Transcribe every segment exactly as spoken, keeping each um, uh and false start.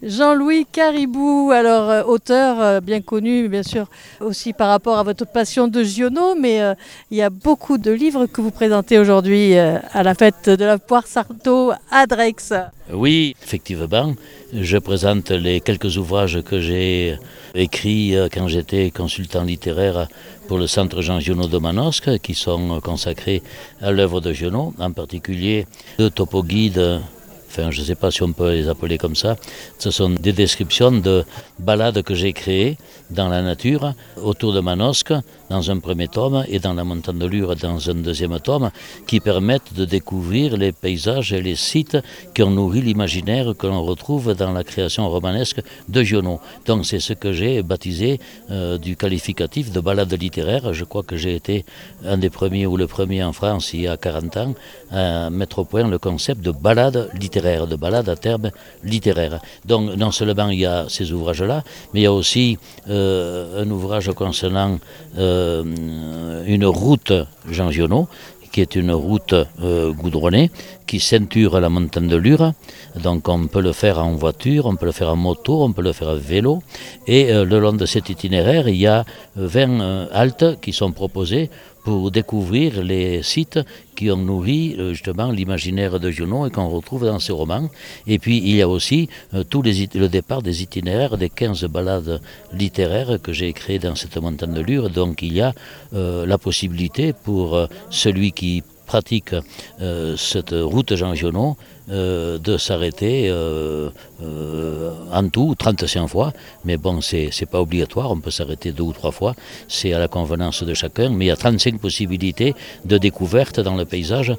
Jean-Louis Caribou, alors euh, auteur euh, bien connu, bien sûr, aussi par rapport à votre passion de Giono, mais euh, il y a beaucoup de livres que vous présentez aujourd'hui euh, à la fête de la Poire Sarto à Drex. Oui, effectivement, je présente les quelques ouvrages que j'ai écrits euh, quand j'étais consultant littéraire pour le Centre Jean Giono de Manosque, qui sont consacrés à l'œuvre de Giono, en particulier deux topoguides. Enfin, je ne sais pas si on peut les appeler comme ça. Ce sont des descriptions de balades que j'ai créées dans la nature, autour de Manosque, dans un premier tome, et dans la montagne de Lure, dans un deuxième tome, qui permettent de découvrir les paysages et les sites qui ont nourri l'imaginaire que l'on retrouve dans la création romanesque de Giono. Donc c'est ce que j'ai baptisé euh, du qualificatif de balade littéraire. Je crois que j'ai été un des premiers ou le premier en France il y a quarante ans à mettre au point le concept de balade littéraire, de balade à terme littéraire. Donc non seulement il y a ces ouvrages-là, mais il y a aussi euh, un ouvrage concernant euh, une route Jean Giono, qui est une route euh, goudronnée, qui ceinture la montagne de Lure. Donc on peut le faire en voiture, on peut le faire en moto, on peut le faire à vélo. Et euh, le long de cet itinéraire, il y a vingt euh, haltes qui sont proposées pour découvrir les sites qui ont nourri euh, justement l'imaginaire de Giono et qu'on retrouve dans ses romans. Et puis il y a aussi euh, tout les, le départ des itinéraires des quinze balades littéraires que j'ai créées dans cette montagne de Lure. Donc il y a euh, la possibilité pour euh, celui qui pratique euh, cette route Jean Giono euh, de s'arrêter euh, euh, en tout trente-cinq fois, mais bon, c'est, c'est pas obligatoire, on peut s'arrêter deux ou trois fois, c'est à la convenance de chacun, mais il y a trente-cinq possibilités de découverte dans le paysage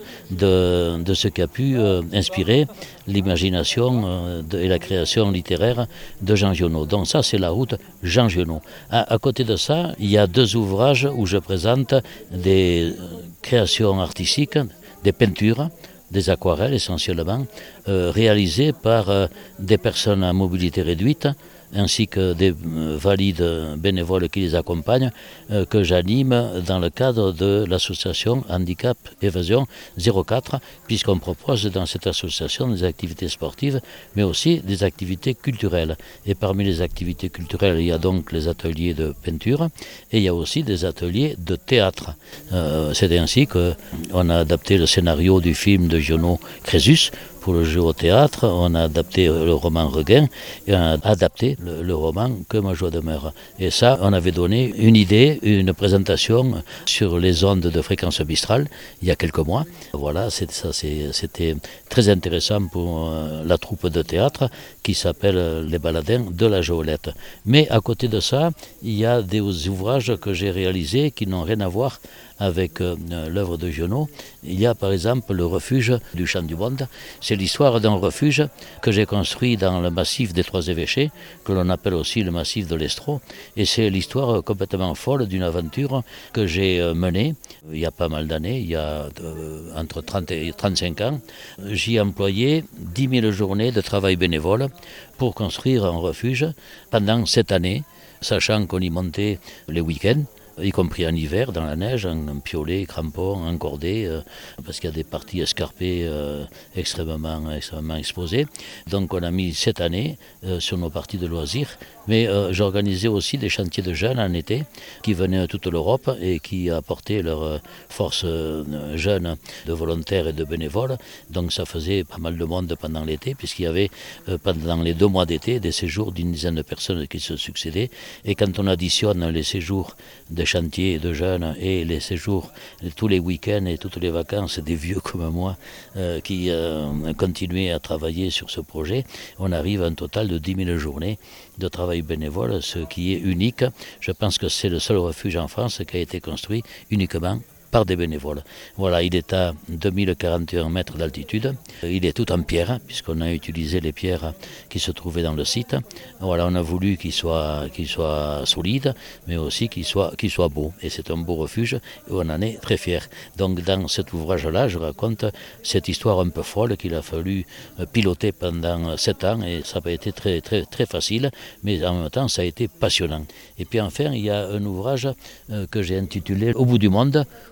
de, de ce qui a pu euh, inspirer l'imagination euh, de, et la création littéraire de Jean Giono. Donc ça, c'est la route Jean Giono. À, à côté de ça, il y a deux ouvrages où je présente des créations artistiques, des peintures, des aquarelles essentiellement, euh, réalisées par euh, des personnes à mobilité réduite, ainsi que des euh, valides bénévoles qui les accompagnent, euh, que j'anime dans le cadre de l'association Handicap Évasion zéro quatre, puisqu'on propose dans cette association des activités sportives, mais aussi des activités culturelles. Et parmi les activités culturelles, il y a donc les ateliers de peinture, et il y a aussi des ateliers de théâtre. Euh, c'est ainsi qu'on a adapté le scénario du film de Giono Crésus pour le jeu au théâtre, on a adapté le roman Regain et on a adapté le, le roman Que ma joie demeure. Et ça, on avait donné une idée, une présentation sur les ondes de fréquence Mistral il y a quelques mois. Voilà, c'est, ça, c'est, c'était très intéressant pour euh, la troupe de théâtre qui s'appelle Les Baladins de la Joëlette. Mais à côté de ça, il y a des ouvrages que j'ai réalisés qui n'ont rien à voir avec euh, l'œuvre de Giono. Il y a par exemple le refuge du Champ du Monde. C'est l'histoire d'un refuge que j'ai construit dans le massif des Trois Évêchés, que l'on appelle aussi le massif de l'Estro. Et c'est l'histoire complètement folle d'une aventure que j'ai menée il y a pas mal d'années, il y a euh, entre trente et trente-cinq ans. J'y ai employé dix mille journées de travail bénévole pour construire un refuge pendant sept années, sachant qu'on y montait les week-ends, y compris en hiver, dans la neige, en, en piolet, crampons, encordé, euh, parce qu'il y a des parties escarpées euh, extrêmement, extrêmement exposées. Donc on a mis sept années euh, sur nos parties de loisirs, mais euh, j'organisais aussi des chantiers de jeunes en été, qui venaient de toute l'Europe et qui apportaient leur euh, force euh, jeune de volontaires et de bénévoles. Donc ça faisait pas mal de monde pendant l'été, puisqu'il y avait euh, pendant les deux mois d'été des séjours d'une dizaine de personnes qui se succédaient. Et quand on additionne les séjours de chantiers de jeunes et les séjours, tous les week-ends et toutes les vacances des vieux comme moi euh, qui euh, continuaient à travailler sur ce projet, on arrive à un total de dix mille journées de travail bénévole, ce qui est unique. Je pense que c'est le seul refuge en France qui a été construit uniquement par des bénévoles. Voilà, il est à deux mille quarante et un mètres d'altitude. Il est tout en pierre, puisqu'on a utilisé les pierres qui se trouvaient dans le site. Voilà, on a voulu qu'il soit, qu'il soit solide, mais aussi qu'il soit, qu'il soit beau. Et c'est un beau refuge, et on en est très fiers. Donc dans cet ouvrage-là, je raconte cette histoire un peu folle qu'il a fallu piloter pendant sept ans, et ça n'a pas été très, très, très facile, mais en même temps, ça a été passionnant. Et puis enfin, il y a un ouvrage que j'ai intitulé « Au bout du monde »,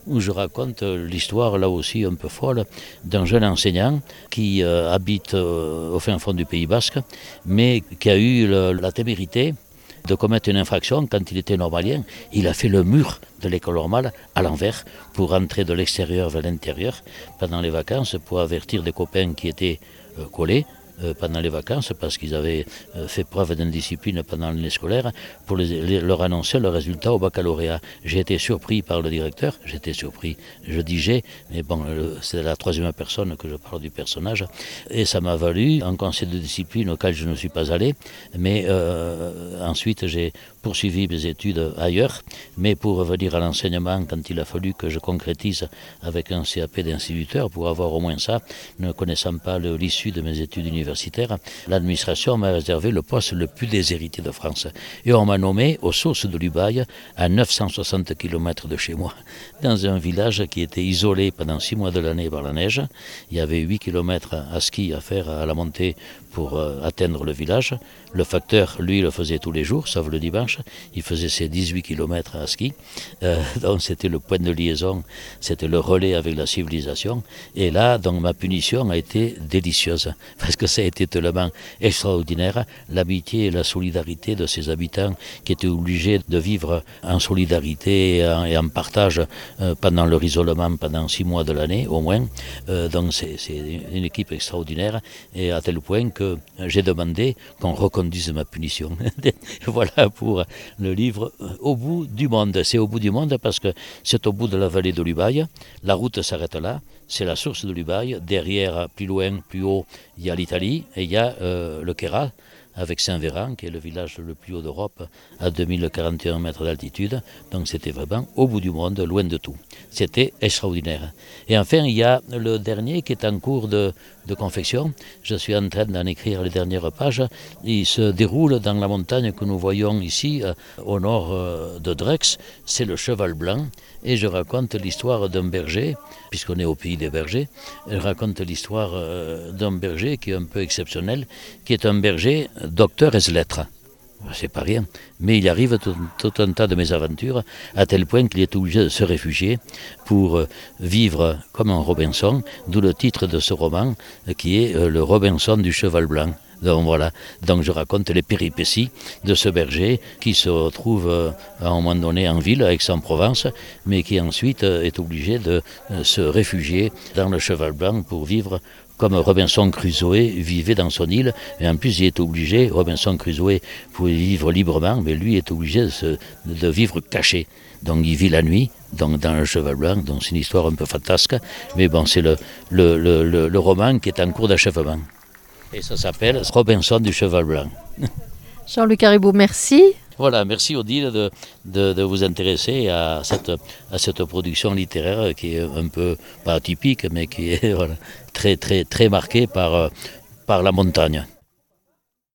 où je raconte l'histoire, là aussi un peu folle, d'un jeune enseignant qui euh, habite euh, au fin fond du Pays Basque, mais qui a eu le, la témérité de commettre une infraction quand il était normalien. Il a fait le mur de l'école normale à l'envers pour entrer de l'extérieur vers l'intérieur pendant les vacances, pour avertir des copains qui étaient euh, collés euh, pendant les vacances parce qu'ils avaient euh, fait preuve d'indiscipline pendant l'année scolaire, pour les, les, leur annoncer le résultat au baccalauréat. J'ai été surpris par le directeur, j'étais surpris, je dis j'ai, mais bon, euh, c'est la troisième personne que je parle du personnage, et ça m'a valu un conseil de discipline auquel je ne suis pas allé, mais euh, ensuite j'ai poursuivi mes études ailleurs, mais pour revenir à l'enseignement, quand il a fallu que je concrétise avec un C A P d'instituteur pour avoir au moins ça, ne connaissant pas l'issue de mes études universitaires, l'administration m'a réservé le poste le plus déshérité de France. Et on m'a nommé aux Sources de l'Ubaye, à neuf cent soixante kilomètres de chez moi, dans un village qui était isolé pendant six mois de l'année par la neige. Il y avait huit kilomètres à ski à faire à la montée pour euh, atteindre le village. Le facteur, lui, le faisait tous les jours, sauf le dimanche. Il faisait ses dix-huit kilomètres à ski. Euh, donc c'était le point de liaison, c'était le relais avec la civilisation. Et là, donc ma punition a été délicieuse, parce que ça a été tellement extraordinaire, l'amitié et la solidarité de ces habitants qui étaient obligés de vivre en solidarité et en, et en partage euh, pendant leur isolement, pendant six mois de l'année au moins. Euh, donc c'est une équipe extraordinaire, et à tel point que j'ai demandé qu'on reconduise ma punition. Voilà pour le livre Au bout du monde. C'est au bout du monde parce que c'est au bout de la vallée de l'Ubaye. La route s'arrête là. C'est la source de l'Ubaye. Derrière, plus loin, plus haut, il y a l'Italie et il y a euh, le Queyras, avec Saint-Véran, qui est le village le plus haut d'Europe, à deux mille quarante et un mètres d'altitude. Donc c'était vraiment au bout du monde, loin de tout. C'était extraordinaire. Et enfin, il y a le dernier qui est en cours de, de confection. Je suis en train d'en écrire les dernières pages. Il se déroule dans la montagne que nous voyons ici, euh, au nord euh, de Drex. C'est le Cheval Blanc. Et je raconte l'histoire d'un berger, puisqu'on est au pays des bergers. Je raconte l'histoire euh, d'un berger qui est un peu exceptionnel, qui est un berger docteur ès lettres. C'est pas rien, mais il arrive tout, tout un tas de mésaventures, à tel point qu'il est obligé de se réfugier pour vivre comme un Robinson, d'où le titre de ce roman, qui est Le Robinson du Cheval Blanc. Donc voilà, donc je raconte les péripéties de ce berger qui se retrouve à un moment donné en ville, à Aix-en-Provence, mais qui ensuite est obligé de se réfugier dans le Cheval Blanc pour vivre comme Robinson Crusoe vivait dans son île, et en plus il est obligé, Robinson Crusoe pouvait vivre librement, mais lui est obligé de, se, de vivre caché. Donc il vit la nuit, donc dans le Cheval Blanc, donc c'est une histoire un peu fantasque, mais bon, c'est le, le, le, le, le roman qui est en cours d'achèvement. Et ça s'appelle Robinson du Cheval Blanc. Jean-Luc Haribout, merci. Voilà, merci Odile de, de, de vous intéresser à cette, à cette production littéraire qui est un peu, pas atypique, mais qui est voilà, très, très, très marquée par, par la montagne.